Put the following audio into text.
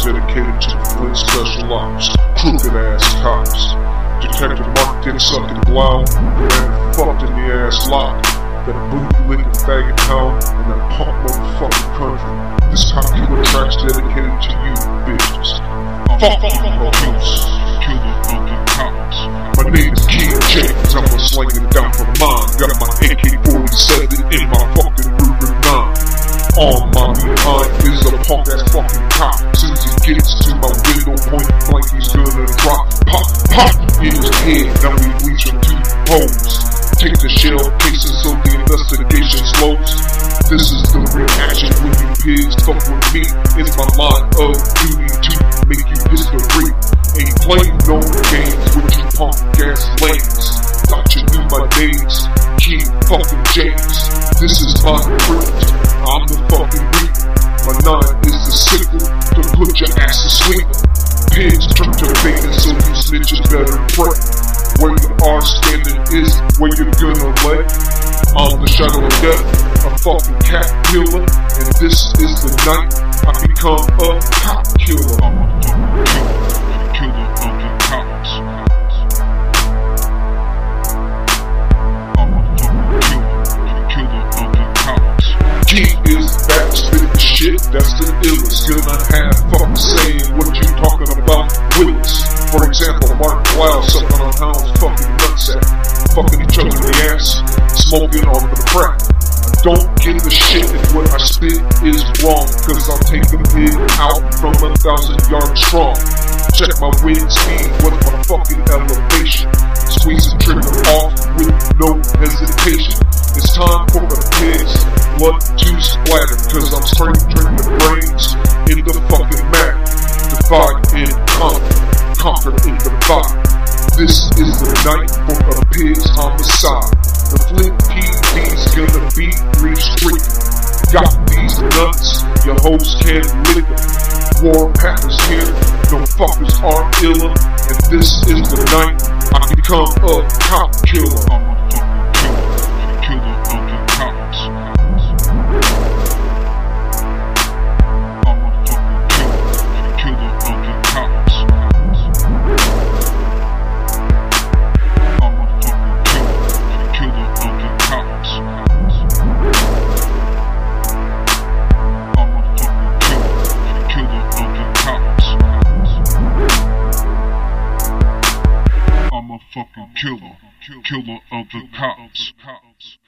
dedicated to the Flint Special Ops, crooked ass cops. Detective Mark Dick sucking Blau, the man fucked in the ass lock, that booty licking faggot town, and that punk motherfucking country. This cop killer track's dedicated to you, bitches. Fuck you, abuse. Killer fucking cops. My name is King James, I'ma slang it down for the mind. Got my AK-47 in my fucking Ruger 9. On my behind is a punk ass fucking cop. Soon as he gets to my window, point blank, he's gonna drop. Pop, pop in his head. Now we reach him 2 holes. Take the shell cases so the investigation slows. This is the reaction when you pigs fuck with me. It's my line of duty to make you history. Ain't playing no games with you punk ass lanes. Thought you knew my names, King fucking James. This is my privilege. I'm the fucking reaper. My 9 is the sickle to put your ass to sleep. Pigs turn to bacon, so you snitches better pray. Where you are standing is where you're gonna lay. I'm the shadow of death, a fucking cat killer, and this is the night I become a cop killer. I'm a fucking killer fucking cops. I'm a fucking killer fucking cops. King is back, spitting shit, that's the illest. Gonna have fucking saying what you talking about with us. For example, Mark Blau sucking on Hound's fucking nutsack, fucking each other in the ass, smoking on the crack. I don't give a shit if what I spit is wrong, cause I'll take the pig out from 1,000 yards strong. Check my wind speed with my fucking elevation, squeeze the trigger off with no hesitation. It's time for the pig's blood to splatter, cause I'm straight turning the brains in the fucking mat. Divide and conquer in the body. This is the night for a pig's homicide. The Flint PD's gonna be re-streaking. Got these nuts, your hoes can't lick them. War Packers here, no fuckers are iller. And this is the night I become a cop killer. I'm a fucking killer fucking cops. I'm a fucking killer fucking cops. I'm a fucking killer fucking cops. I'm a fucking killer fucking cops. I'm a fucking killer of the cops.